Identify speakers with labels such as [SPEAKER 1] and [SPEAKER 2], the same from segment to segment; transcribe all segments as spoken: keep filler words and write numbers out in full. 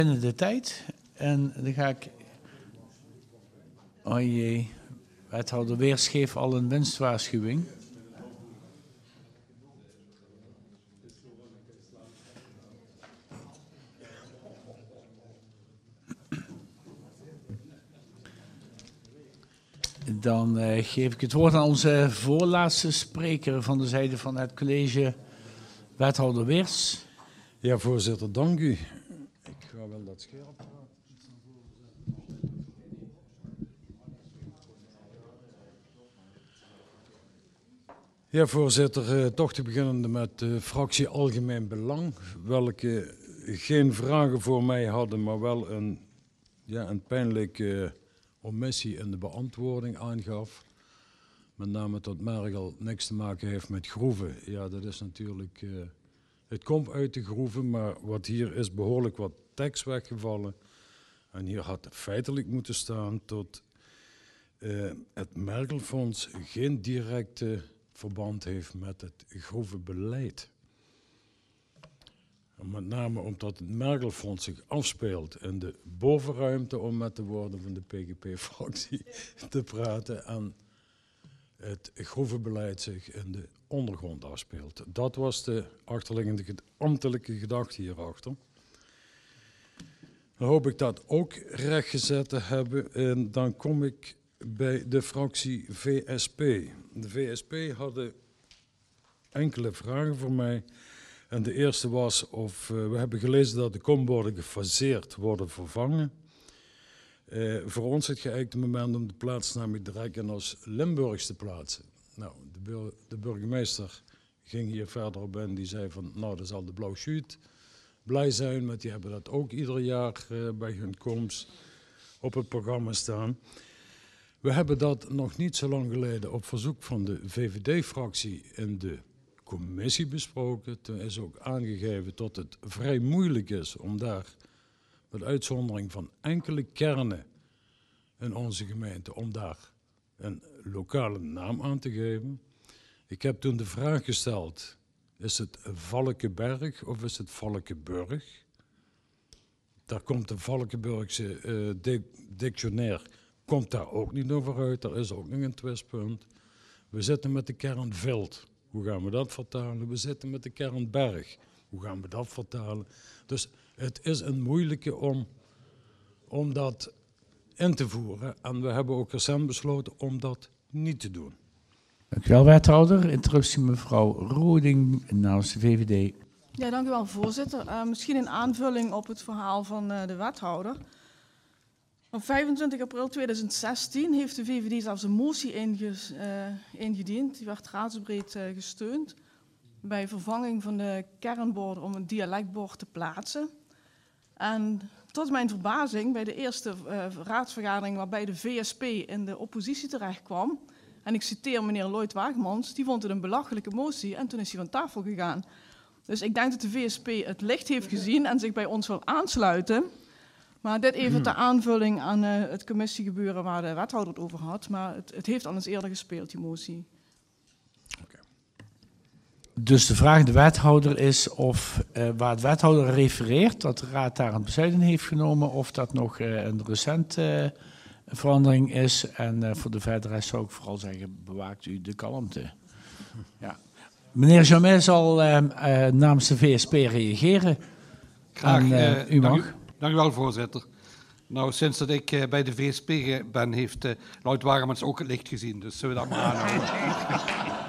[SPEAKER 1] Binnen de tijd. En dan ga ik... Oh jee. Wethouder Weers geeft al een winstwaarschuwing. Dan uh, geef ik het woord aan onze voorlaatste spreker van de zijde van het college, wethouder Weers.
[SPEAKER 2] Ja, voorzitter, dank u. Ik ga wel dat scherp. Ja, voorzitter, uh, toch te beginnen met de fractie Algemeen Belang, welke geen vragen voor mij hadden, maar wel een, ja, een pijnlijke omissie in de beantwoording aangaf. Met name dat Mergel niks te maken heeft met groeven. Ja, dat is natuurlijk... Uh, het komt uit de groeven, maar wat hier is behoorlijk wat tekst weggevallen. En hier had feitelijk moeten staan tot uh, het Mergelfonds geen directe verband heeft met het groevenbeleid. En met name omdat het Mergelfonds zich afspeelt in de bovenruimte, om met de woorden van de P G P-fractie te praten, en het groevenbeleid zich in de ondergrond afspeelt. Dat was de achterliggende ambtelijke gedachte hierachter. Dan hoop ik dat ook rechtgezet te hebben. En dan kom ik bij de fractie V S P. De V S P hadden enkele vragen voor mij. En de eerste was of uh, we hebben gelezen dat de komborden gefaseerd worden vervangen. Uh, voor ons het geëikte moment om de plaatsnaam direct in als Limburgs te plaatsen. Nou, de, bur de burgemeester ging hier verder op in. Die zei van, nou, dat zal de Blauw Schuut blij zijn. Want die hebben dat ook ieder jaar uh, bij hun komst op het programma staan. We hebben dat nog niet zo lang geleden op verzoek van de V V D-fractie in de commissie besproken. Toen is ook aangegeven dat het vrij moeilijk is om daar, met uitzondering van enkele kernen in onze gemeente, om daar een lokale naam aan te geven. Ik heb toen de vraag gesteld, is het Valkenberg of is het Valkenburg? Daar komt de Valkenburgse uh, dictionair, komt daar ook niet over uit, daar is ook nog een twistpunt. We zitten met de kern Veld, hoe gaan we dat vertalen? We zitten met de kern Berg, hoe gaan we dat vertalen? Dus het is een moeilijke om, om dat in te voeren. En we hebben ook recent besloten om dat niet te doen.
[SPEAKER 1] Dank u wel, wethouder. Interruptie mevrouw Roding namens de V V D.
[SPEAKER 3] Ja, dank u wel, voorzitter. Uh, misschien een aanvulling op het verhaal van uh, de wethouder. Op vijfentwintig april tweeduizend zestien heeft de V V D zelfs een motie inges, uh, ingediend. Die werd raadsbreed uh, gesteund bij vervanging van de kernborden om een dialectbord te plaatsen. En tot mijn verbazing, bij de eerste uh, raadsvergadering waarbij de V S P in de oppositie terecht kwam, en ik citeer meneer Lloyd Wagemans, die vond het een belachelijke motie en toen is hij van tafel gegaan. Dus ik denk dat de V S P het licht heeft gezien en zich bij ons wil aansluiten. Maar dit even ter aanvulling aan uh, het commissiegebeuren waar de wethouder het over had. Maar het, het heeft al eens eerder gespeeld, die motie.
[SPEAKER 1] Okay. Dus de vraag aan de wethouder is of uh, waar de wethouder refereert, dat de raad daar een besluit in heeft genomen, of dat nog uh, een recente uh, verandering is. En uh, voor de verdere rest zou ik vooral zeggen, bewaakt u de kalmte. Ja. Meneer Jamet zal uh, uh, namens de V S P reageren.
[SPEAKER 4] Graag,
[SPEAKER 1] en, uh,
[SPEAKER 4] uh,
[SPEAKER 1] u mag.
[SPEAKER 4] Dank u, dank u wel, voorzitter. Nou, sinds dat ik uh, bij de V S P ben, heeft uh, Lloyd Wagemans ook het licht gezien. Dus zullen we dat maar aanhouden.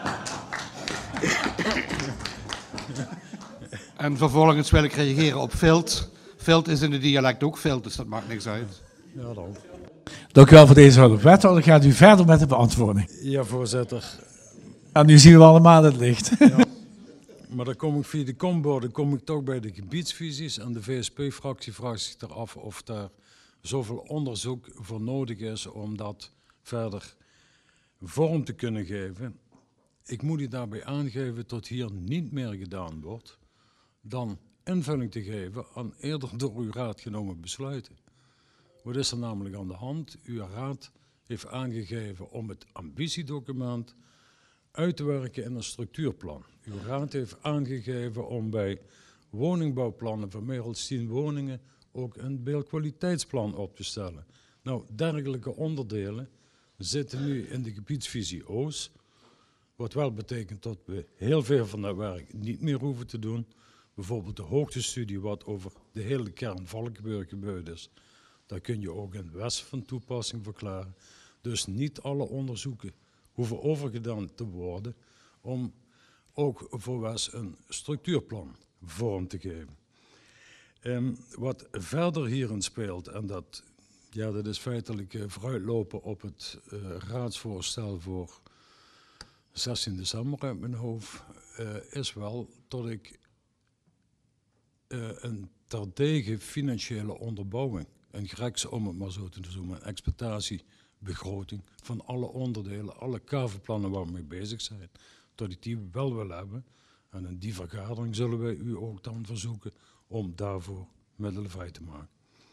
[SPEAKER 4] En vervolgens wil ik reageren op Vilt. Vilt is in het dialect ook Vilt, dus dat maakt niks uit.
[SPEAKER 2] Ja, dan.
[SPEAKER 1] Dank u wel voor deze hulp. Wethouder, gaat u verder met de beantwoording.
[SPEAKER 2] Ja, voorzitter.
[SPEAKER 1] En nu zien we allemaal het licht.
[SPEAKER 2] Ja. Maar dan kom ik via de komborden kom ik toch bij de gebiedsvisies. En de V S P-fractie vraagt zich eraf of daar zoveel onderzoek voor nodig is om dat verder vorm te kunnen geven. Ik moet u daarbij aangeven dat hier niet meer gedaan wordt dan invulling te geven aan eerder door uw raad genomen besluiten. Wat is er namelijk aan de hand? Uw raad heeft aangegeven om het ambitiedocument uit te werken in een structuurplan. Uw raad heeft aangegeven om bij woningbouwplannen van meer dan tien woningen ook een beeldkwaliteitsplan op te stellen. Nou, dergelijke onderdelen zitten nu in de gebiedsvisie Oost, wat wel betekent dat we heel veel van dat werk niet meer hoeven te doen. Bijvoorbeeld de hoogtestudie wat over de hele kern Valkenburg gebeurd is. Daar kun je ook in het Westen van toepassing verklaren. Dus niet alle onderzoeken hoeven overgedaan te worden om ook voor West een structuurplan vorm te geven. Um, wat verder hierin speelt, en dat, ja, dat is feitelijk uh, vooruitlopen op het uh, raadsvoorstel voor zestien december uit mijn hoofd, uh, is wel dat ik uh, een terdege financiële onderbouwing, een greks om het maar zo te noemen, een exploitatiebegroting van alle onderdelen, alle kavelplannen waar we mee bezig zijn, dat ik die wel wil hebben. En in die vergadering zullen wij u ook dan verzoeken om daarvoor middelen vrij te maken.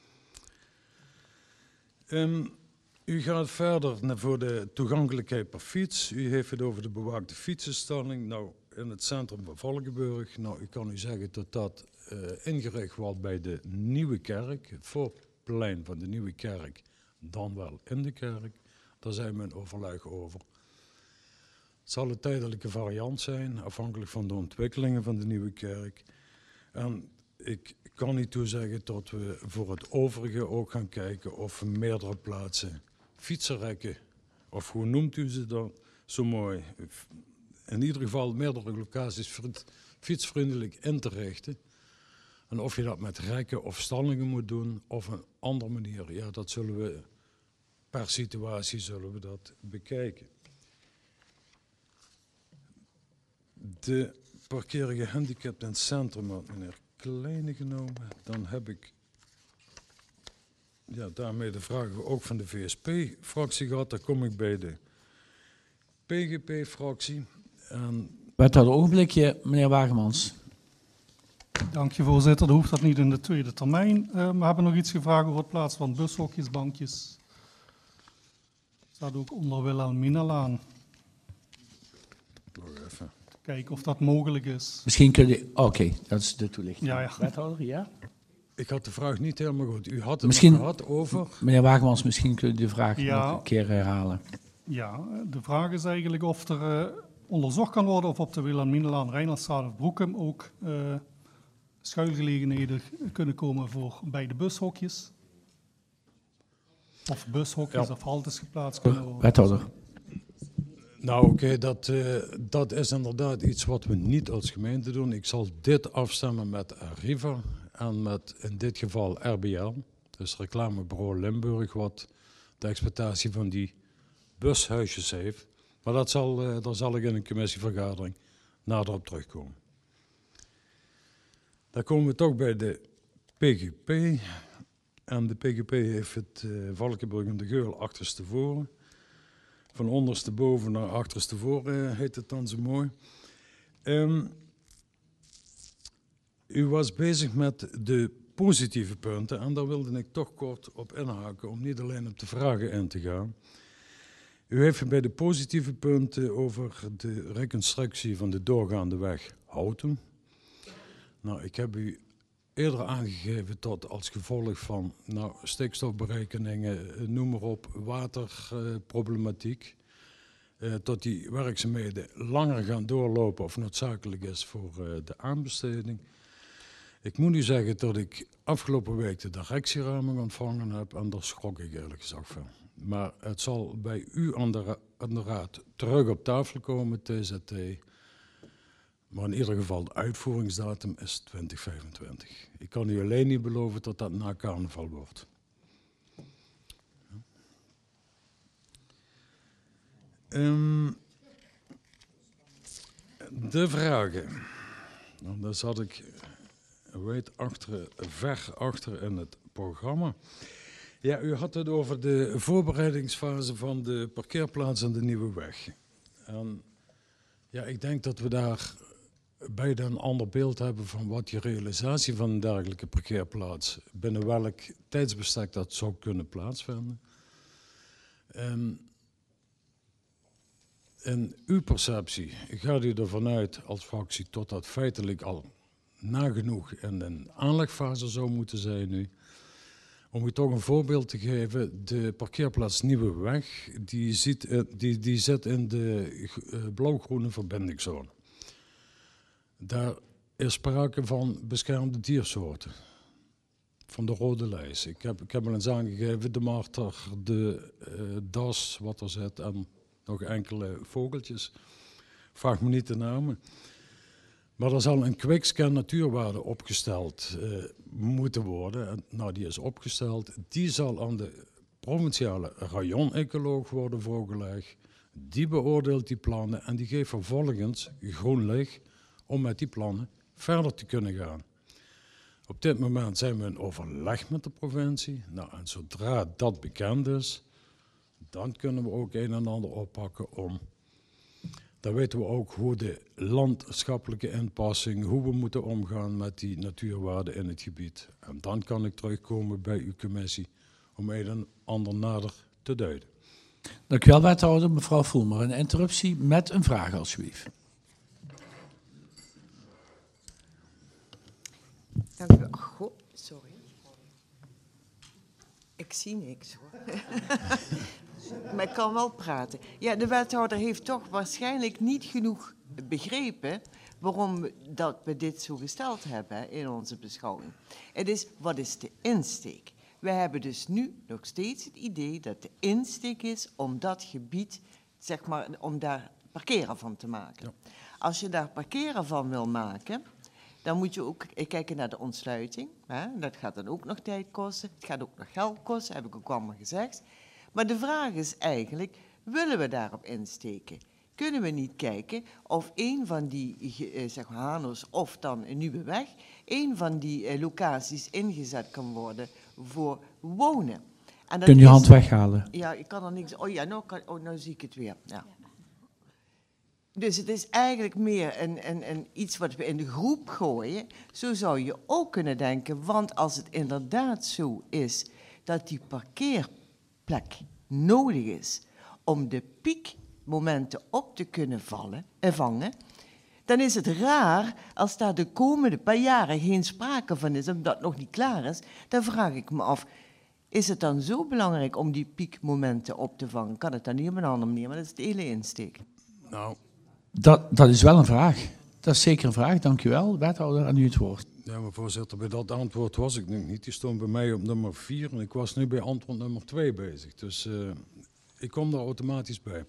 [SPEAKER 2] Um, u gaat verder naar voor de toegankelijkheid per fiets. U heeft het over de bewaakte fietsenstalling. Nou, in het centrum van Valkenburg. Nou, ik kan u zeggen dat dat uh, ingericht wordt bij de Nieuwe Kerk. Het voorplein van de Nieuwe Kerk, dan wel in de kerk. Daar zijn we in overleg over. Het zal een tijdelijke variant zijn, afhankelijk van de ontwikkelingen van de Nieuwe Kerk. En ik kan niet toezeggen dat we voor het overige ook gaan kijken of we meerdere plaatsen fietsenrekken, of hoe noemt u ze dan zo mooi, in ieder geval meerdere locaties fietsvriendelijk in te richten. En of je dat met rekken of stallingen moet doen, of een andere manier, ja, dat zullen we per situatie zullen we dat bekijken. De parkeren gehandicapt in het centrum had meneer Kleine genomen. Dan heb ik ja, daarmee de vragen ook van de V S P-fractie gehad. Dan kom ik bij de P G P-fractie. En
[SPEAKER 1] Wethouder, ogenblikje, meneer Wagemans.
[SPEAKER 5] Dank je, voorzitter. Dan hoeft dat niet in de tweede termijn. Uh, we hebben nog iets gevraagd over het plaatsen van bushokjes, bankjes. Staat ook onder Wilhelminalaan.
[SPEAKER 2] nog even.
[SPEAKER 5] Kijken of dat mogelijk is.
[SPEAKER 1] Misschien kun je... Oké, okay, dat is de toelichting.
[SPEAKER 5] Ja, ja.
[SPEAKER 1] Wethouder, ja?
[SPEAKER 2] Ik had de vraag niet helemaal goed. U had het
[SPEAKER 1] misschien,
[SPEAKER 2] nog gehad over...
[SPEAKER 1] Meneer Wagemans, misschien kun je de vraag
[SPEAKER 5] ja,
[SPEAKER 1] nog een keer herhalen.
[SPEAKER 5] Ja, de vraag is eigenlijk of er uh, onderzocht kan worden of op de Wilhelminalaan, Rijnlandstraat of Broekum ook uh, schuilgelegenheden kunnen komen voor bij de bushokjes. Of bushokjes ja. of haltes geplaatst kunnen worden.
[SPEAKER 1] Wethouder.
[SPEAKER 2] Nou oké, okay, dat, uh, dat is inderdaad iets wat we niet als gemeente doen. Ik zal dit afstemmen met Arriva en met in dit geval R B L, dus reclamebureau Limburg, wat de exploitatie van die bushuisjes heeft. Maar dat zal, uh, daar zal ik in een commissievergadering nader op terugkomen. Dan komen we toch bij de P G P. En de P G P heeft het uh, Valkenburg en de Geul achterstevoren. Van ondersteboven naar achterstevoren heet het dan zo mooi. Um, u was bezig met de positieve punten en daar wilde ik toch kort op inhaken om niet alleen op de vragen in te gaan. U heeft bij de positieve punten over de reconstructie van de doorgaande weg Houten. Nou, ik heb u eerder aangegeven dat als gevolg van nou, stikstofberekeningen, noem maar op, waterproblematiek, uh, uh, dat die werkzaamheden langer gaan doorlopen of noodzakelijk is voor uh, de aanbesteding. Ik moet u zeggen dat ik afgelopen week de directieraming ontvangen heb en daar schrok ik eerlijk gezegd van. Maar het zal bij u aan de, ra aan de raad terug op tafel komen, T Z T. Maar in ieder geval, de uitvoeringsdatum is twintig vijfentwintig. Ik kan u alleen niet beloven dat dat na carnaval wordt. Um, de vragen. Nou, daar zat ik weet, achter, ver achter in het programma. Ja, u had het over de voorbereidingsfase van de parkeerplaats en de nieuwe weg. En ja, ik denk dat we daar beide een ander beeld hebben van wat die realisatie van een dergelijke parkeerplaats, binnen welk tijdsbestek dat zou kunnen plaatsvinden. En in uw perceptie gaat u ervan uit als fractie tot dat feitelijk al nagenoeg in een aanlegfase zou moeten zijn nu. Om je toch een voorbeeld te geven, de parkeerplaats Nieuweweg, die, ziet, eh, die, die zit in de uh, blauw-groene verbindingszone. Daar is sprake van beschermde diersoorten, van de rode lijst. Ik heb, ik heb al eens aangegeven, de marter, de uh, das, wat er zit en nog enkele vogeltjes. Vraag me niet de namen. Maar er zal een quickscan natuurwaarde opgesteld uh, moeten worden. En, nou, die is opgesteld. Die zal aan de provinciale rayon-ecoloog worden voorgelegd. Die beoordeelt die plannen en die geeft vervolgens groen licht om met die plannen verder te kunnen gaan. Op dit moment zijn we in overleg met de provincie. Nou, en zodra dat bekend is, dan kunnen we ook een en ander oppakken om... Dan weten we ook hoe de landschappelijke inpassing, hoe we moeten omgaan met die natuurwaarden in het gebied. En dan kan ik terugkomen bij uw commissie om een en ander nader te duiden.
[SPEAKER 1] Dank u wel, wethouder. Mevrouw Voelmer, een interruptie met een vraag alsjeblieft.
[SPEAKER 6] Dank u wel. Oh, goh, sorry. Ik zie niks hoor. Maar ik kan wel praten. Ja, de wethouder heeft toch waarschijnlijk niet genoeg begrepen waarom we, dat we dit zo gesteld hebben in onze beschouwing. Het is, wat is de insteek? We hebben dus nu nog steeds het idee dat de insteek is om dat gebied, zeg maar, om daar parkeren van te maken. Ja. Als je daar parkeren van wil maken, dan moet je ook kijken naar de ontsluiting. Hè? Dat gaat dan ook nog tijd kosten. Het gaat ook nog geld kosten, heb ik ook allemaal gezegd. Maar de vraag is eigenlijk, willen we daarop insteken? Kunnen we niet kijken of een van die, eh, zeg maar, Hanos of dan een nieuwe weg, een van die eh, locaties ingezet kan worden voor wonen? En
[SPEAKER 1] Kun je
[SPEAKER 6] is,
[SPEAKER 1] hand weghalen?
[SPEAKER 6] Ja, ik kan er niks... Oh ja, nou, kan, oh, nou zie ik het weer. Ja. Dus het is eigenlijk meer een, een, een iets wat we in de groep gooien. Zo zou je ook kunnen denken, want als het inderdaad zo is dat die parkeerplek nodig is om de piekmomenten op te kunnen vallen, eh, vangen, dan is het raar als daar de komende paar jaren geen sprake van is, omdat het nog niet klaar is. Dan vraag ik me af, is het dan zo belangrijk om die piekmomenten op te vangen? Kan het dan niet op een andere manier, maar dat is de hele insteek.
[SPEAKER 2] Nou...
[SPEAKER 1] Dat, dat is wel een vraag. Dat is zeker een vraag. Dank u wel, wethouder, aan u het woord.
[SPEAKER 2] Ja, maar voorzitter, bij dat antwoord was ik nu niet. Die stond bij mij op nummer vier en ik was nu bij antwoord nummer twee bezig. Dus uh, ik kom daar automatisch bij.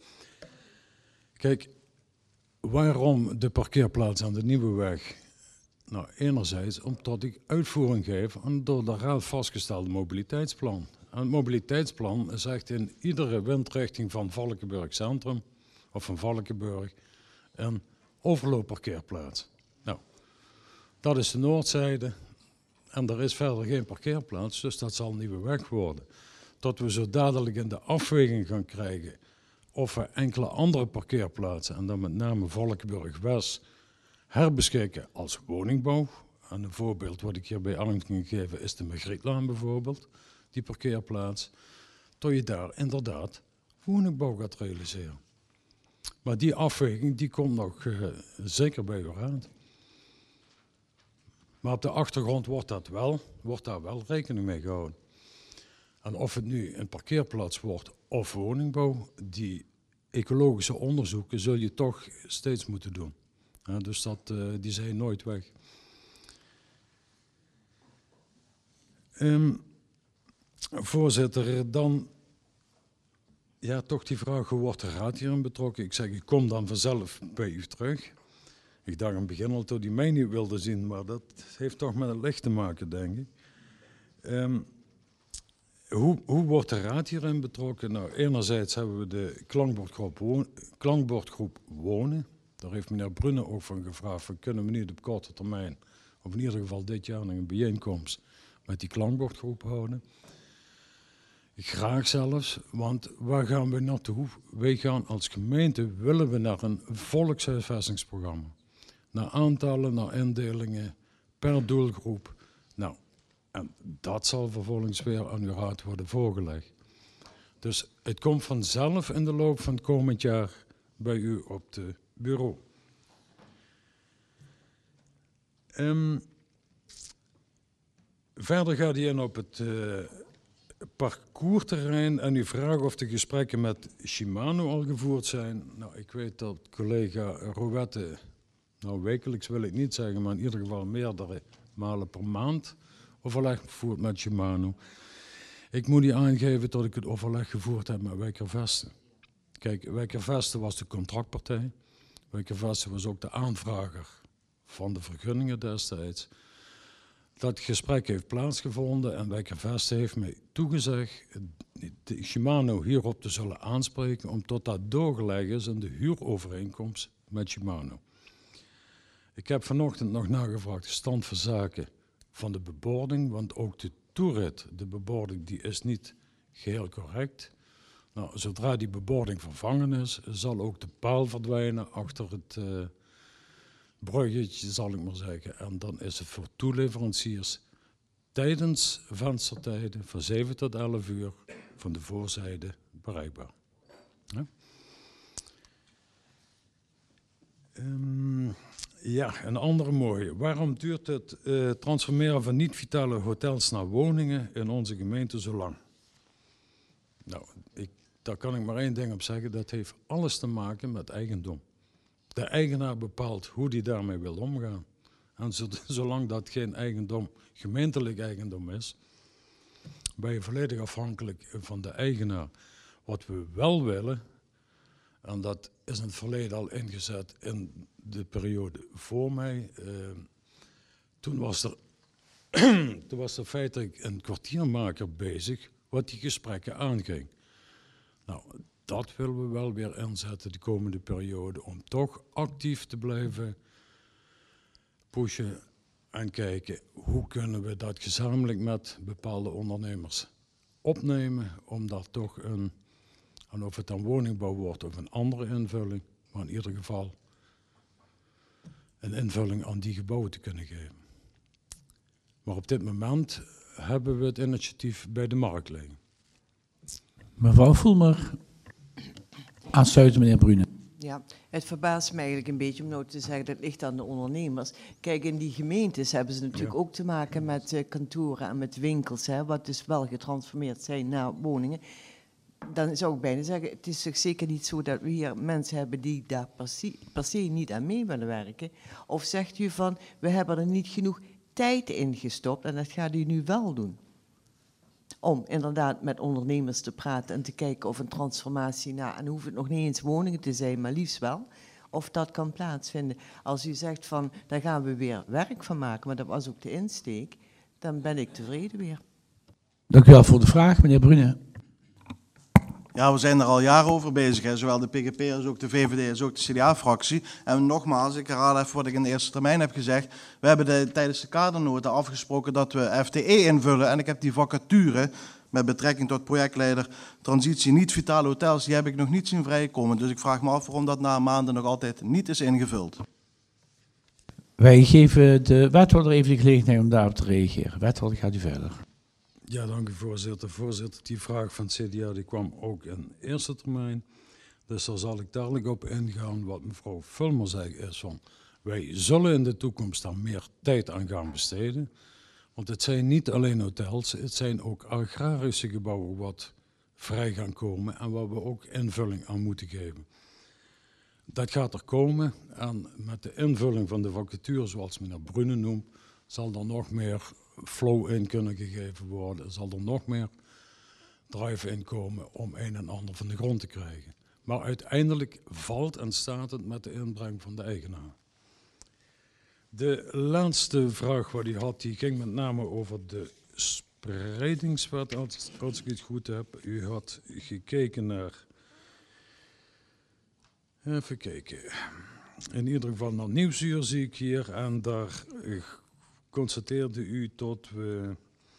[SPEAKER 2] Kijk, waarom de parkeerplaats aan de Nieuwe Weg? Nou, enerzijds omdat ik uitvoering geef aan door de raad vastgestelde mobiliteitsplan. En het mobiliteitsplan zegt in iedere windrichting van Valkenburg Centrum of van Valkenburg een overloopparkeerplaats. Nou, dat is de noordzijde en er is verder geen parkeerplaats, dus dat zal een Nieuwe Weg worden. Tot we zo dadelijk in de afweging gaan krijgen of we enkele andere parkeerplaatsen, en dan met name Valkenburg West, herbeschikken als woningbouw. En een voorbeeld wat ik hier bij Arlington gegeven is de Margrietlaan bijvoorbeeld, die parkeerplaats. Tot je daar inderdaad woningbouw gaat realiseren. Maar die afweging die komt nog uh, zeker bij uw raad. Maar op de achtergrond wordt, dat wel, wordt daar wel rekening mee gehouden. En of het nu een parkeerplaats wordt of woningbouw, die ecologische onderzoeken zul je toch steeds moeten doen. Ja, dus dat, uh, die zijn nooit weg. Um, voorzitter, dan... Ja, toch die vraag, hoe wordt de raad hierin betrokken? Ik zeg, ik kom dan vanzelf bij u terug. Ik dacht aan het begin al dat u mij niet wilde zien, maar dat heeft toch met het licht te maken, denk ik. Um, hoe, hoe wordt de raad hierin betrokken? Nou, enerzijds hebben we de klankbordgroep, woon, klankbordgroep Wonen. Daar heeft meneer Brunne ook van gevraagd, van, kunnen we niet op korte termijn, of in ieder geval dit jaar, nog een bijeenkomst met die klankbordgroep houden. Graag zelfs, want waar gaan we naartoe? Wij gaan als gemeente, willen we naar een volkshuisvestingsprogramma. Naar aantallen, naar indelingen, per doelgroep. Nou, en dat zal vervolgens weer aan uw raad worden voorgelegd. Dus het komt vanzelf in de loop van het komend jaar bij u op het bureau. Um, verder gaat hij in op het... Uh, parcoursterrein en u vraagt of de gesprekken met Shimano al gevoerd zijn. Nou, ik weet dat collega Rouwette, nou wekelijks wil ik niet zeggen, maar in ieder geval meerdere malen per maand overleg voert met Shimano. Ik moet u aangeven dat ik het overleg gevoerd heb met Wijkervesten. Kijk, Wijkervesten was de contractpartij. Wijkervesten was ook de aanvrager van de vergunningen destijds. Dat gesprek heeft plaatsgevonden en Wijkervesten heeft mij toegezegd de Shimano hierop te zullen aanspreken, omdat dat doorgelegd is in de huurovereenkomst met Shimano. Ik heb vanochtend nog nagevraagd de stand van zaken van de bebording, want ook de toerit, de bebording, die is niet geheel correct. Nou, zodra die bebording vervangen is, zal ook de paal verdwijnen achter het uh, bruggetje, zal ik maar zeggen. En dan is het voor toeleveranciers tijdens venstertijden van zeven tot elf uur van de voorzijde bereikbaar. Ja, um, ja een andere mooie. Waarom duurt het uh, transformeren van niet-vitale hotels naar woningen in onze gemeente zo lang? Nou, ik, daar kan ik maar één ding op zeggen. Dat heeft alles te maken met eigendom. De eigenaar bepaalt hoe die daarmee wil omgaan. En zolang dat geen eigendom, gemeentelijk eigendom is, ben je volledig afhankelijk van de eigenaar. Wat we wel willen, en dat is in het verleden al ingezet in de periode voor mij, uh, toen was er, toen was er feitelijk een kwartiermaker bezig wat die gesprekken aanging. Nou, dat willen we wel weer inzetten de komende periode om toch actief te blijven pushen en kijken hoe kunnen we dat gezamenlijk met bepaalde ondernemers opnemen om daar toch een, en of het dan woningbouw wordt of een andere invulling, maar in ieder geval een invulling aan die gebouwen te kunnen geven. Maar op dit moment hebben we het initiatief bij de markt liggen.
[SPEAKER 1] Mevrouw Voelmer, aansluiten meneer Brune.
[SPEAKER 6] Ja, het verbaast me eigenlijk een beetje om nou te zeggen dat het ligt aan de ondernemers. Kijk, in die gemeentes hebben ze natuurlijk ja. ook te maken met uh, kantoren en met winkels, hè, wat dus wel getransformeerd zijn naar woningen. Dan zou ik bijna zeggen, het is toch zeker niet zo dat we hier mensen hebben die daar per se, per se niet aan mee willen werken. Of zegt u van, we hebben er niet genoeg tijd in gestopt en dat gaat u nu wel doen? Om inderdaad met ondernemers te praten en te kijken of een transformatie, nou, en hoeft het nog niet eens woningen te zijn, maar liefst wel, of dat kan plaatsvinden. Als u zegt van, daar gaan we weer werk van maken, maar dat was ook de insteek, dan ben ik tevreden weer.
[SPEAKER 1] Dank u wel voor de vraag, meneer Brune.
[SPEAKER 7] Ja, we zijn er al jaren over bezig, hè. Zowel de P G P als ook de V V D als ook de C D A-fractie. En nogmaals, ik herhaal even wat ik in de eerste termijn heb gezegd. We hebben de, tijdens de kadernota afgesproken dat we F T E invullen. En ik heb die vacature met betrekking tot projectleider transitie niet-vitale hotels, die heb ik nog niet zien vrijkomen. Dus ik vraag me af waarom dat na maanden nog altijd niet is ingevuld.
[SPEAKER 1] Wij geven de wethouder even de gelegenheid om daarop te reageren. Wethouder, gaat u verder.
[SPEAKER 2] Ja, dank u voorzitter. Voorzitter, die vraag van het C D A die kwam ook in eerste termijn. Dus daar zal ik dadelijk op ingaan. Wat mevrouw Vulmer zegt is van, wij zullen in de toekomst daar meer tijd aan gaan besteden. Want het zijn niet alleen hotels, het zijn ook agrarische gebouwen wat vrij gaan komen en waar we ook invulling aan moeten geven. Dat gaat er komen en met de invulling van de vacature, zoals meneer Brune noemt, zal er nog meer flow in kunnen gegeven worden, zal er nog meer drive in komen om een en ander van de grond te krijgen. Maar uiteindelijk valt en staat het met de inbreng van de eigenaar. De laatste vraag wat u had, die ging met name over de spreidingswet, als, als ik het goed heb. U had gekeken naar, even kijken, in ieder geval naar Nieuwsuur zie ik hier en daar constateerde u tot we,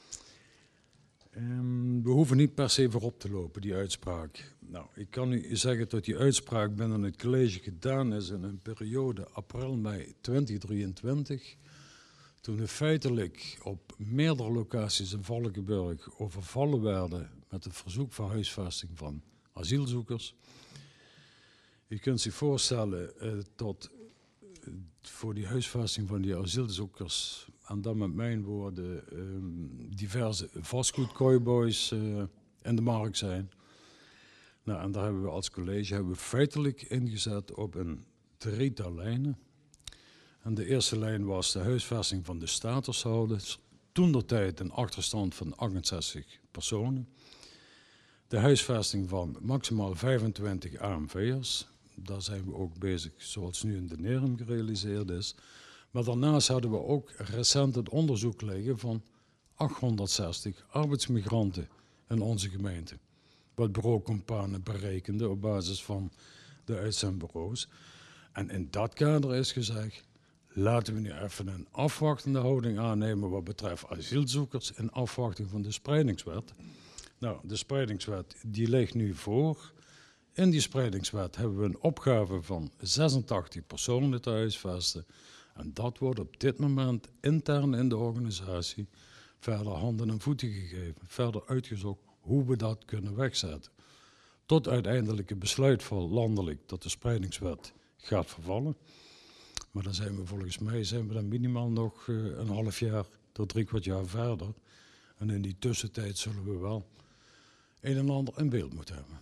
[SPEAKER 2] um, we hoeven niet per se voorop te lopen, die uitspraak. Nou, ik kan u zeggen dat die uitspraak binnen het college gedaan is in een periode april-mei twintig drieëntwintig, toen er feitelijk op meerdere locaties in Valkenburg overvallen werden met het verzoek van huisvesting van asielzoekers. U kunt zich voorstellen uh, dat uh, voor die huisvesting van die asielzoekers en dan met mijn woorden um, diverse vastgoedkooiboys uh, in de markt zijn. Nou, en daar hebben we als college hebben we feitelijk ingezet op een drietal lijnen. En de eerste lijn was de huisvesting van de statushouders. Toentertijd een achterstand van achtenzestig personen. De huisvesting van maximaal vijfentwintig A M V'ers. Daar zijn we ook bezig, zoals nu in de Nerum gerealiseerd is. Maar daarnaast hadden we ook recent het onderzoek liggen van achthonderdzestig arbeidsmigranten in onze gemeente. Wat bureau Companen berekende op basis van de uitzendbureaus. En in dat kader is gezegd, laten we nu even een afwachtende houding aannemen wat betreft asielzoekers in afwachting van de spreidingswet. Nou, de spreidingswet die ligt nu voor. In die spreidingswet hebben we een opgave van zesentachtig personen te huisvesten. En dat wordt op dit moment intern in de organisatie verder handen en voeten gegeven. Verder uitgezocht hoe we dat kunnen wegzetten. Tot uiteindelijk het besluit van landelijk dat de spreidingswet gaat vervallen. Maar dan zijn we volgens mij zijn we dan minimaal nog uh, een half jaar tot drie kwart jaar verder. En in die tussentijd zullen we wel een en ander in beeld moeten hebben.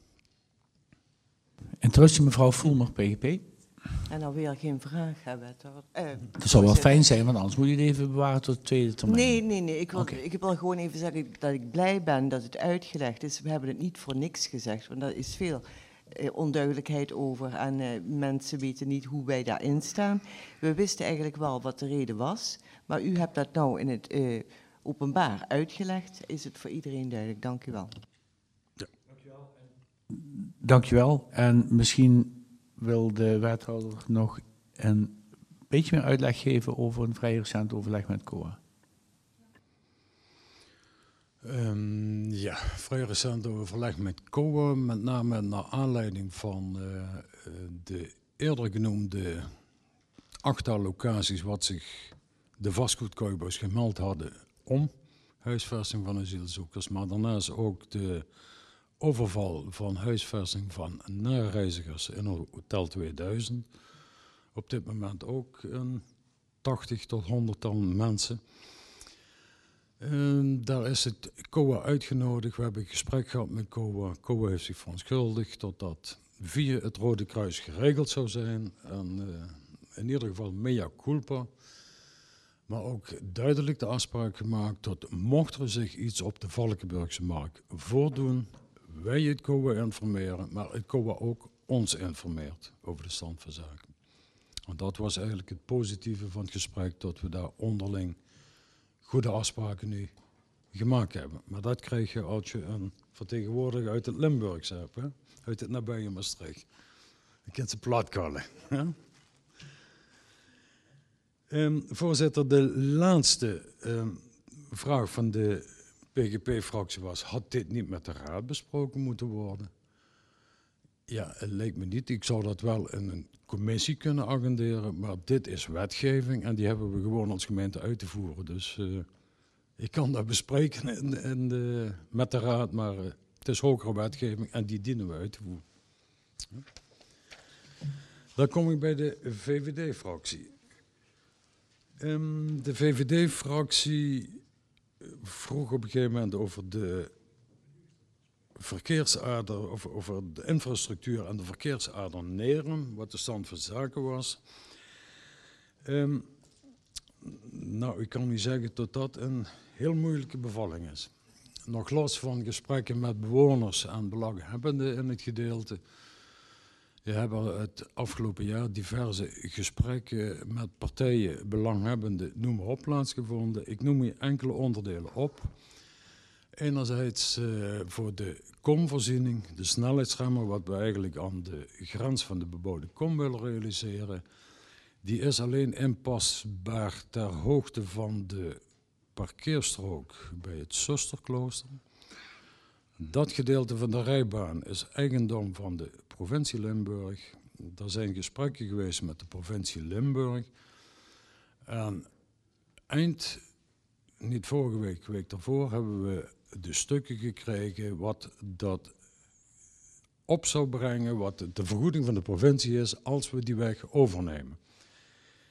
[SPEAKER 1] Interruptie mevrouw Voelmer, P G P.
[SPEAKER 6] En alweer geen vraag hebben. Uh,
[SPEAKER 1] dat zou wel fijn zijn, want anders moet je het even bewaren tot de tweede termijn.
[SPEAKER 6] Nee, nee, nee. Ik wil,
[SPEAKER 1] Okay.
[SPEAKER 6] ik wil gewoon even zeggen dat ik blij ben dat het uitgelegd is. We hebben het niet voor niks gezegd, want er is veel uh, onduidelijkheid over. En uh, mensen weten niet hoe wij daarin staan. We wisten eigenlijk wel wat de reden was. Maar u hebt dat nou in het uh, openbaar uitgelegd. Is het voor iedereen duidelijk. Dank u wel.
[SPEAKER 2] Ja.
[SPEAKER 1] Dank je wel. En misschien wil de wethouder nog een beetje meer uitleg geven over een vrij recent overleg met C O A.
[SPEAKER 2] Um, ja, vrij recent overleg met C O A, met name naar aanleiding van uh, de eerder genoemde achttal locaties wat zich de vastgoedkooibo's gemeld hadden om huisvesting van asielzoekers, maar daarnaast ook de overval van huisvesting van nareizigers in Hotel tweeduizend. Op dit moment ook een tachtig tot honderdtal mensen. En daar is het C O A uitgenodigd. We hebben een gesprek gehad met C O A. C O A heeft zich verontschuldigd totdat via het Rode Kruis geregeld zou zijn. En uh, in ieder geval mea culpa. Maar ook duidelijk de afspraak gemaakt dat mocht er zich iets op de Valkenburgse markt voordoen, wij het C O A informeren, maar het C O A ook ons informeert over de stand van zaken. Want dat was eigenlijk het positieve van het gesprek, dat we daar onderling goede afspraken nu gemaakt hebben. Maar dat krijg je als je een vertegenwoordiger uit het Limburgs hebt, hè? Uit het nabije Maastricht. Je kent ze platkallen. um, voorzitter, de laatste um, vraag van de P G P-fractie was, had dit niet met de raad besproken moeten worden? Ja, het leek me niet. Ik zou dat wel in een commissie kunnen agenderen, maar dit is wetgeving en die hebben we gewoon als gemeente uit te voeren. Dus uh, ik kan dat bespreken in, in de, met de raad, maar uh, het is hogere wetgeving en die dienen we uit te voeren. Ja. Dan kom ik bij de V V D-fractie. Um, de V V D-fractie vroeg op een gegeven moment over de verkeersader, over, over de infrastructuur en de verkeersader Nerum, wat de stand van zaken was. Um, nou, ik kan u zeggen dat dat een heel moeilijke bevalling is. Nog los van gesprekken met bewoners en belanghebbenden in het gedeelte. We hebben het afgelopen jaar diverse gesprekken met partijen, belanghebbenden, noem maar op, plaatsgevonden. Ik noem hier enkele onderdelen op. Enerzijds uh, voor de komvoorziening, de snelheidsremmer, wat we eigenlijk aan de grens van de bebouwde kom willen realiseren. Die is alleen inpasbaar ter hoogte van de parkeerstrook bij het Zusterklooster. Dat gedeelte van de rijbaan is eigendom van de provincie Limburg. Er zijn gesprekken geweest met de provincie Limburg. En eind, niet vorige week, week daarvoor, hebben we de stukken gekregen wat dat op zou brengen, wat de vergoeding van de provincie is als we die weg overnemen.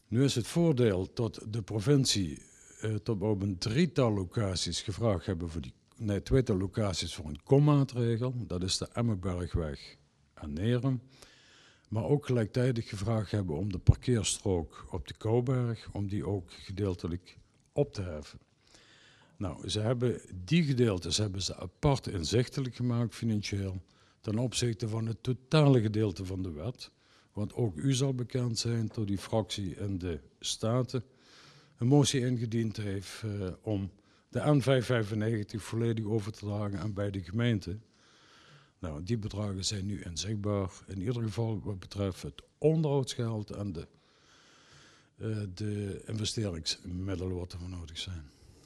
[SPEAKER 2] Nu is het voordeel dat de provincie uh, tot op een drietal locaties gevraagd hebben voor die, nee, tweetal locaties voor een kommaatregel. Dat is de Emmenbergweg en Nerum. Maar ook gelijktijdig gevraagd hebben om de parkeerstrook op de Kouberg, om die ook gedeeltelijk op te heffen. Nou, ze hebben die gedeeltes hebben ze apart inzichtelijk gemaakt financieel ten opzichte van het totale gedeelte van de wet. Want ook u zal bekend zijn dat die fractie in de Staten een motie ingediend heeft uh, om de N vijfhonderdvijfennegentig volledig over te dragen aan beide gemeenten. Nou, die bedragen zijn nu inzichtbaar. In ieder geval wat betreft het onderhoudsgeld en de, uh, de investeringsmiddelen wat er voor nodig zijn.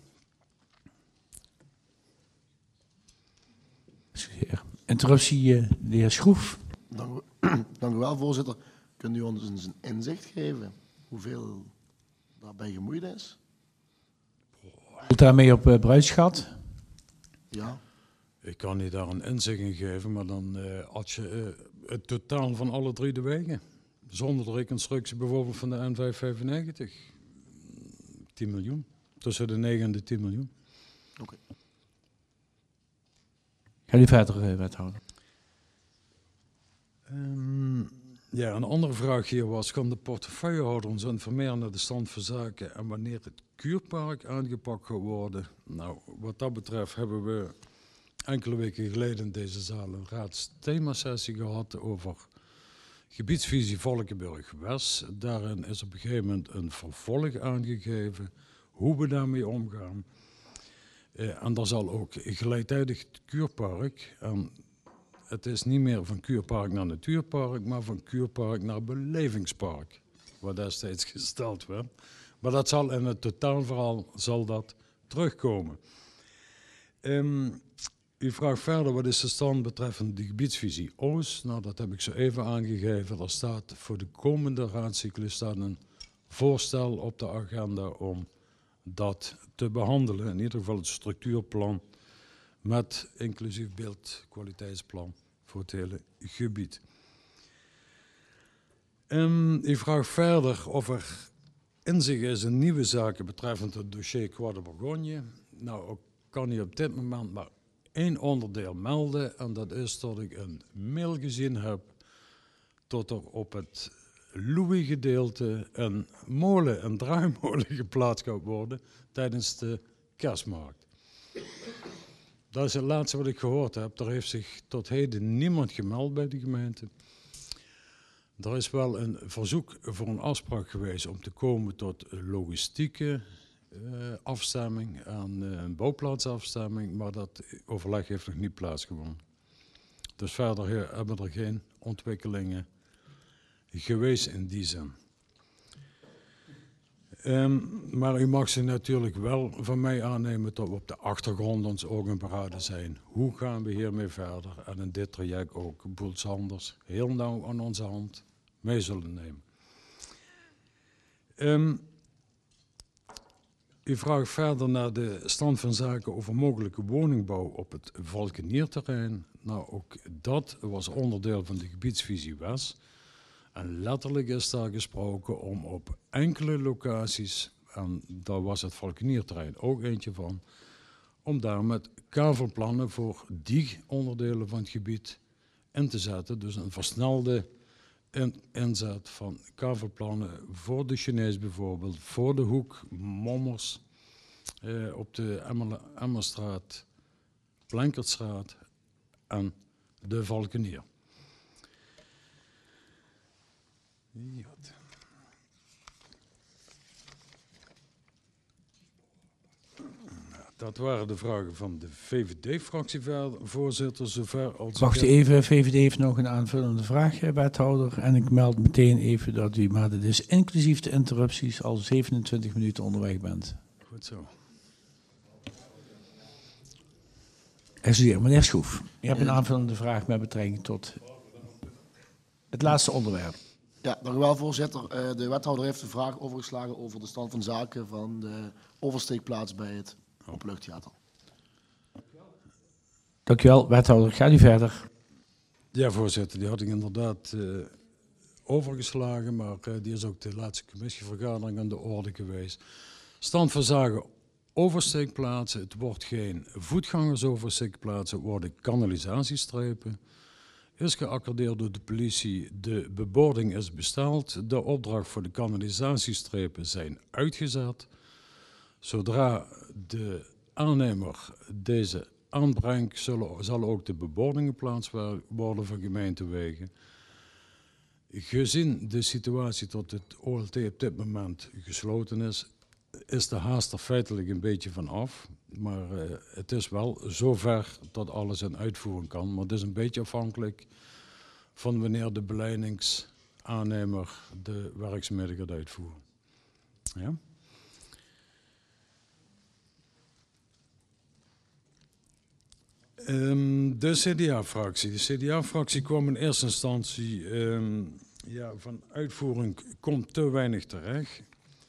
[SPEAKER 1] Interruptie, uh, de heer Schroef.
[SPEAKER 8] Dank u, dank u wel, voorzitter. Kunt u ons eens een inzicht geven hoeveel daarbij gemoeid is?
[SPEAKER 1] Doet daarmee op uh, bruidschat?
[SPEAKER 8] Ja.
[SPEAKER 2] Ik kan niet daar een inzicht in geven, maar dan uh, als je uh, het totaal van alle drie de wegen, zonder de reconstructie bijvoorbeeld van de N vijfhonderdvijfennegentig, tien miljoen. Tussen de negen en de tien miljoen.
[SPEAKER 8] Oké. Okay.
[SPEAKER 1] Ga u verder, uh, wethouder.
[SPEAKER 2] Um, ja, een andere vraag hier was, kan de portefeuillehouder ons informeren naar de stand van zaken en wanneer het Kuurpark aangepakt gaat worden? Nou, wat dat betreft hebben we enkele weken geleden in deze zaal een raadsthemasessie gehad over gebiedsvisie Valkenburg-West. Daarin is op een gegeven moment een vervolg aangegeven hoe we daarmee omgaan. Uh, en daar zal ook gelijktijdig het Kuurpark, en het is niet meer van Kuurpark naar Natuurpark, maar van Kuurpark naar Belevingspark, wat destijds gesteld werd. Maar dat zal in het totaalverhaal zal dat terugkomen. Um, u vraagt verder, wat is de stand betreffende de gebiedsvisie Oost? Nou, dat heb ik zo even aangegeven. Er staat voor de komende raadscyclus staat een voorstel op de agenda om dat te behandelen. In ieder geval het structuurplan met inclusief beeldkwaliteitsplan voor het hele gebied. Um, u vraagt verder of er inzicht is in nieuwe zaken betreffend het dossier Croix de Bourgogne. Nou, ik kan hier op dit moment maar één onderdeel melden. En dat is dat ik een mail gezien heb dat er op het Louis-gedeelte een molen, een draaimolen geplaatst gaat worden tijdens de kerstmarkt. Dat is het laatste wat ik gehoord heb. Er heeft zich tot heden niemand gemeld bij de gemeente. Er is wel een verzoek voor een afspraak geweest om te komen tot logistieke uh, afstemming en uh, een bouwplaatsafstemming, maar dat overleg heeft nog niet plaatsgevonden. Dus verder hebben er geen ontwikkelingen geweest in die zin. Um, maar u mag ze natuurlijk wel van mij aannemen dat we op de achtergrond ons ogen beraden zijn. Hoe gaan we hiermee verder? En in dit traject ook Boel Sanders heel nauw aan onze hand mee zullen nemen. Um, u vraagt verder naar de stand van zaken over mogelijke woningbouw op het Valkenierterrein. Nou, ook dat was onderdeel van de gebiedsvisie West. En letterlijk is daar gesproken om op enkele locaties, en daar was het Valkenierterrein ook eentje van, om daar met kavelplannen voor die onderdelen van het gebied in te zetten. Dus een versnelde in, inzet van kavelplannen voor de Chinees bijvoorbeeld, voor de hoek Mommers, eh, op de Emmer, Emmerstraat, Plenkertstraat en de Valkenier. Goed. Dat waren de vragen van de V V D-fractievoorzitter. Zover als
[SPEAKER 1] Wacht even, V V D heeft nog een aanvullende vraag, wethouder. En ik meld meteen even dat u, maar dat is inclusief de interrupties, al zevenentwintig minuten onderweg bent.
[SPEAKER 2] Goed zo.
[SPEAKER 1] Excuseer, meneer Schroef. U hebt een aanvullende vraag met betrekking tot het laatste onderwerp.
[SPEAKER 8] Ja, dank u wel, voorzitter. Uh, de wethouder heeft een vraag overgeslagen over de stand van zaken van de oversteekplaats bij het Openluchttheater.
[SPEAKER 1] Dank u wel, wethouder. Gaat u verder.
[SPEAKER 2] Ja, voorzitter, die had ik inderdaad uh, overgeslagen, maar uh, die is ook de laatste commissievergadering aan de orde geweest. Stand van zaken oversteekplaatsen. Het wordt geen voetgangersoversteekplaatsen, het worden kanalisatiestrepen. Is geaccordeerd door de politie, de bebording is besteld. De opdracht voor de kanalisatiestrepen zijn uitgezet. Zodra de aannemer deze aanbrengt, zullen, zal ook de bebording geplaatst worden van gemeentewegen. Gezien de situatie tot het O L T op dit moment gesloten is, is de haast er feitelijk een beetje van af. Maar uh, het is wel zover dat alles in uitvoering kan. Maar het is een beetje afhankelijk van wanneer de beleidingsaannemer de werkzaamheden gaat uitvoeren. Ja? Um, de C D A-fractie. De C D A-fractie kwam in eerste instantie um, ja, van uitvoering komt te weinig terecht.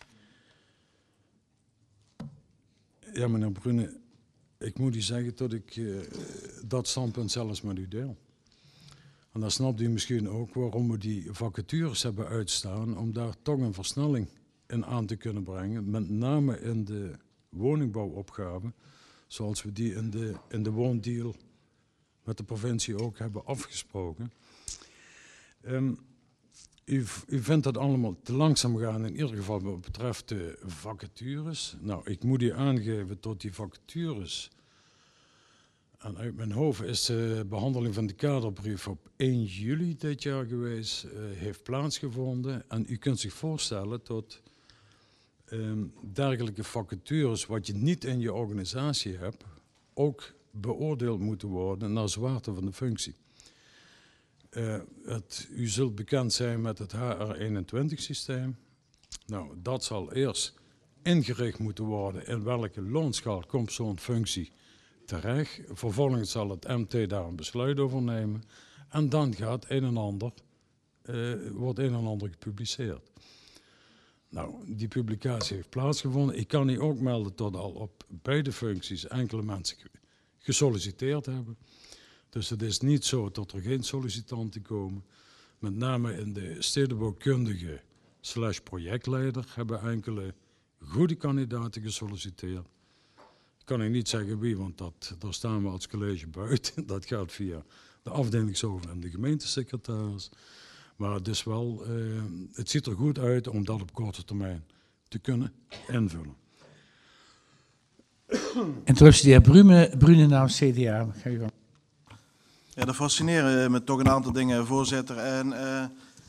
[SPEAKER 2] Ja, meneer Brune, ik moet u zeggen dat ik uh, dat standpunt zelfs met u deel. En dan snapt u misschien ook waarom we die vacatures hebben uitstaan, om daar toch een versnelling in aan te kunnen brengen, met name in de woningbouwopgave, zoals we die in de, in de woondeal met de provincie ook hebben afgesproken. Um, u, u vindt dat allemaal te langzaam gaan, in ieder geval wat betreft de vacatures. Nou, ik moet u aangeven tot die vacatures. En uit mijn hoofd is de behandeling van de kaderbrief op één juli dit jaar geweest, uh, heeft plaatsgevonden. En u kunt zich voorstellen dat um, dergelijke vacatures, wat je niet in je organisatie hebt, ook beoordeeld moeten worden naar zwaarte van de functie. Uh, het, u zult bekend zijn met het H R eenentwintig systeem. Nou, dat zal eerst ingericht moeten worden in welke loonschaal komt zo'n functie terecht. Vervolgens zal het M T daar een besluit over nemen. En dan gaat een en ander, uh, wordt een en ander gepubliceerd. Nou, die publicatie heeft plaatsgevonden. Ik kan hier ook melden dat al op beide functies enkele mensen gesolliciteerd hebben. Dus het is niet zo dat er geen sollicitanten komen. Met name in de stedenbouwkundige slash projectleider hebben enkele goede kandidaten gesolliciteerd. Ik kan ik niet zeggen wie, want dat, daar staan we als college buiten. Dat gaat via de afdelingshoofd en de gemeentesecretaris. Maar het, is wel, uh, het ziet er goed uit om dat op korte termijn te kunnen invullen.
[SPEAKER 1] Interruptie, de heer Brune, Brune namens C D A. Ga je gang.
[SPEAKER 7] Ja, dat fascineren me toch een aantal dingen, voorzitter. En, uh,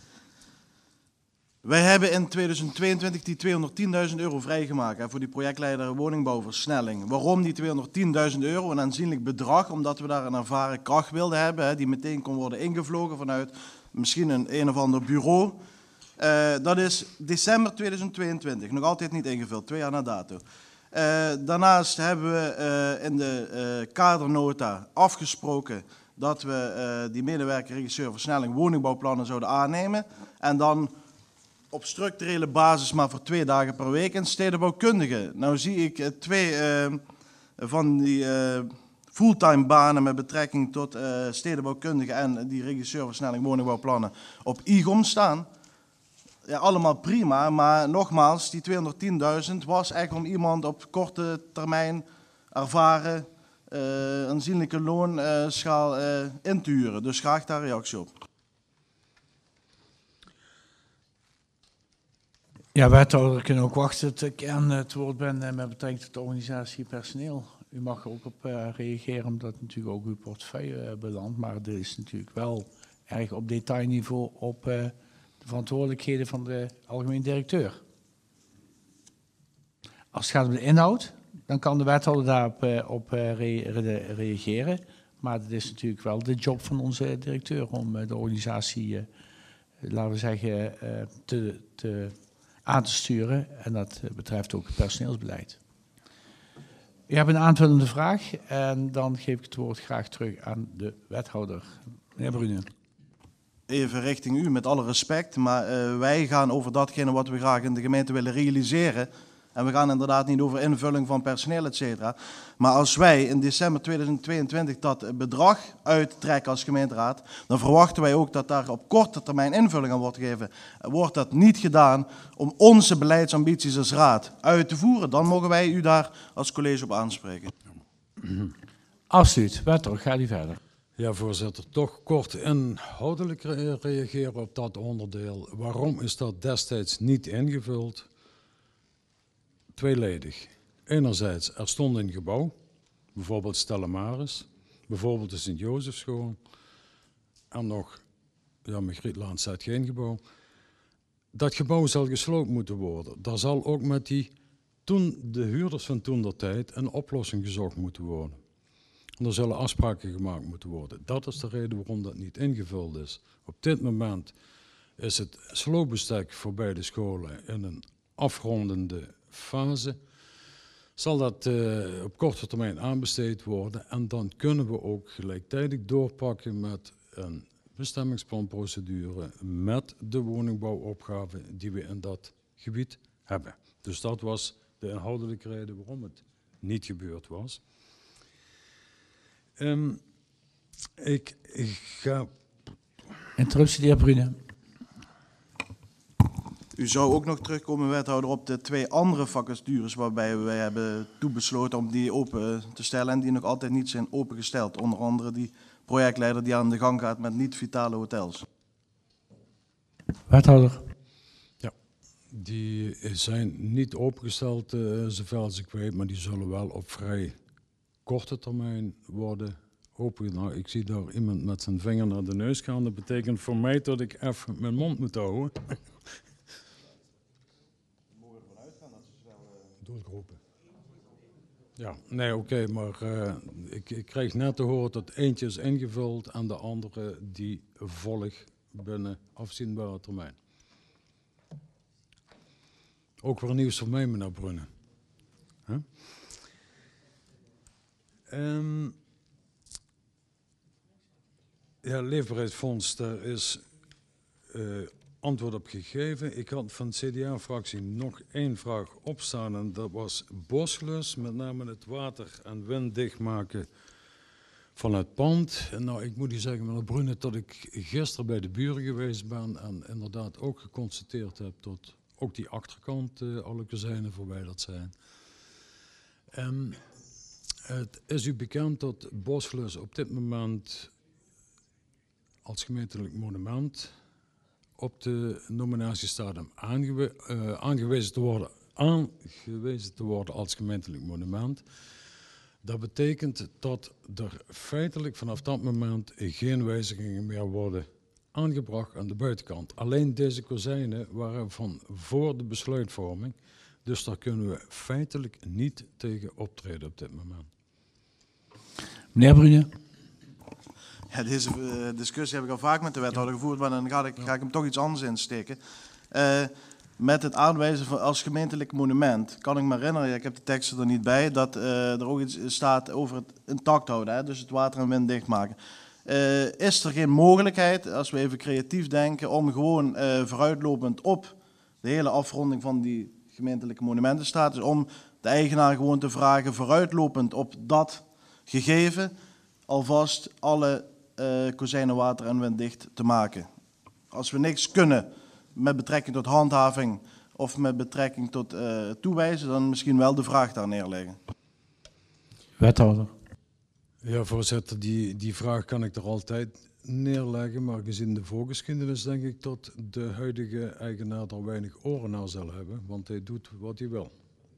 [SPEAKER 7] wij hebben in tweeduizend tweeëntwintig die tweehonderdtienduizend euro vrijgemaakt hè, voor die projectleider woningbouwversnelling. Waarom die tweehonderdtienduizend euro? Een aanzienlijk bedrag, omdat we daar een ervaren kracht wilden hebben, hè, die meteen kon worden ingevlogen vanuit misschien een een of ander bureau. Uh, dat is december tweeduizend tweeëntwintig, nog altijd niet ingevuld, twee jaar na dato. Uh, daarnaast hebben we uh, in de uh, kadernota afgesproken dat we uh, die medewerker-regisseur versnelling woningbouwplannen zouden aannemen. En dan op structurele basis maar voor twee dagen per week in stedenbouwkundige. Nou zie ik uh, twee uh, van die uh, fulltime banen met betrekking tot uh, stedenbouwkundige en die regisseur versnelling woningbouwplannen op I G O M staan. Ja, allemaal prima, maar nogmaals, die tweehonderdtienduizend was echt om iemand op korte termijn ervaren Uh, aanzienlijke loonschaal uh, in te huren. Dus graag daar reactie op.
[SPEAKER 1] Ja, wethouder, we kunnen ook wachten tot ik aan het woord ben uh, met betrekking tot de organisatie personeel. U mag er ook op uh, reageren, omdat natuurlijk ook uw portefeuille uh, belandt. Maar dit is natuurlijk wel erg op detailniveau op uh, de verantwoordelijkheden van de algemeen directeur. Als het gaat om de inhoud, dan kan de wethouder daarop uh, op, uh, re re reageren. Maar het is natuurlijk wel de job van onze directeur om uh, de organisatie, uh, laten we zeggen, uh, te, te, aan te sturen. En dat uh, betreft ook het personeelsbeleid. U hebt een aanvullende vraag en dan geef ik het woord graag terug aan de wethouder. Meneer Brune.
[SPEAKER 7] Even richting u, met alle respect, maar uh, wij gaan over datgene wat we graag in de gemeente willen realiseren. En we gaan inderdaad niet over invulling van personeel, et cetera. Maar als wij in december tweeduizend tweeëntwintig dat bedrag uittrekken als gemeenteraad, dan verwachten wij ook dat daar op korte termijn invulling aan wordt gegeven. Wordt dat niet gedaan om onze beleidsambities als raad uit te voeren, dan mogen wij u daar als college op aanspreken.
[SPEAKER 1] Absoluut. Wethouder, ga die verder.
[SPEAKER 2] Ja, voorzitter. Toch kort inhoudelijk re- reageren op dat onderdeel. Waarom is dat destijds niet ingevuld? Tweeledig. Enerzijds, er stond een gebouw, bijvoorbeeld Stella Maris, bijvoorbeeld de Sint-Jozefschool, en nog, ja, Margrietlaan staat geen gebouw. Dat gebouw zal gesloopt moeten worden. Daar zal ook met die, toen de huurders van toen der tijd, een oplossing gezocht moeten worden. En er zullen afspraken gemaakt moeten worden. Dat is de reden waarom dat niet ingevuld is. Op dit moment is het sloopbestek voor beide scholen in een afrondende fase. Zal dat uh, op korte termijn aanbesteed worden en dan kunnen we ook gelijktijdig doorpakken met een bestemmingsplanprocedure met de woningbouwopgave die we in dat gebied hebben. Dus dat was de inhoudelijke reden waarom het niet gebeurd was. Um, ik, ik ga...
[SPEAKER 1] Interruptie, de heer Brune.
[SPEAKER 7] U zou ook nog terugkomen, wethouder, op de twee andere vacatures waarbij wij hebben toebesloten om die open te stellen en die nog altijd niet zijn opengesteld. Onder andere die projectleider die aan de gang gaat met niet-vitale hotels.
[SPEAKER 1] Wethouder.
[SPEAKER 2] Ja, die zijn niet opengesteld, uh, zover als ik weet, maar die zullen wel op vrij korte termijn worden open. Nou, ik zie daar iemand met zijn vinger naar de neus gaan. Dat betekent voor mij dat ik even mijn mond moet houden. Doodgeroepen. Ja, nee, oké, okay, maar uh, ik, ik krijg net te horen dat eentje is ingevuld en de andere die volgt binnen afzienbare termijn. Ook weer nieuws voor mij, meneer Brune. Huh? Um, ja, Leefbaarheidsfonds, daar is uh, antwoord op gegeven. Ik had van de C D A-fractie nog één vraag opstaan en dat was Boslus, met name het water- en winddichtmaken van het pand. En nou, ik moet u zeggen, meneer Brune, dat ik gisteren bij de buren geweest ben en inderdaad ook geconstateerd heb dat ook die achterkant uh, alle kozijnen verwijderd zijn. Um, Het is u bekend dat Boslus op dit moment als gemeentelijk monument op de nominatiestadium aangewe uh, aangewezen, te worden, aangewezen te worden als gemeentelijk monument. Dat betekent dat er feitelijk vanaf dat moment geen wijzigingen meer worden aangebracht aan de buitenkant. Alleen deze kozijnen waren van voor de besluitvorming, dus daar kunnen we feitelijk niet tegen optreden op dit moment.
[SPEAKER 1] Meneer Brune.
[SPEAKER 7] Ja, deze uh, discussie heb ik al vaak met de wethouder gevoerd, maar dan ga ik, ga ik hem toch iets anders insteken. Uh, met het aanwijzen van als gemeentelijk monument kan ik me herinneren, ik heb de teksten er niet bij, dat uh, er ook iets staat over het intact houden, hè, dus het water en wind dichtmaken. Uh, is er geen mogelijkheid, als we even creatief denken, om gewoon uh, vooruitlopend op de hele afronding van die gemeentelijke monumentenstatus, om de eigenaar gewoon te vragen vooruitlopend op dat gegeven alvast alle uh, kozijnen water en winddicht te maken. Als we niks kunnen met betrekking tot handhaving of met betrekking tot uh, toewijzen, dan misschien wel de vraag daar neerleggen.
[SPEAKER 1] Wethouder.
[SPEAKER 2] Ja, voorzitter, die, die vraag kan ik er altijd neerleggen, maar gezien de voorgeschiedenis denk ik dat de huidige eigenaar er weinig oren naar zal hebben, want hij doet wat hij wil.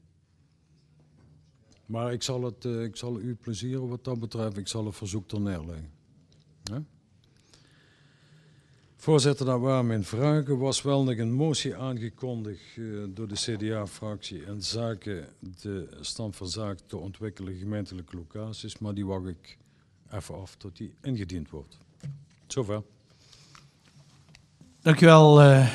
[SPEAKER 2] Maar ik zal, het, uh, ik zal u plezieren wat dat betreft, ik zal het verzoek er neerleggen. Ja? Voorzitter, dat waren mijn vragen. Was wel nog een motie aangekondigd uh, door de C D A-fractie in zaken de stand van zaken te ontwikkelen gemeentelijke locaties, maar die wacht ik even af tot die ingediend wordt. Zover.
[SPEAKER 1] Dank u wel, uh,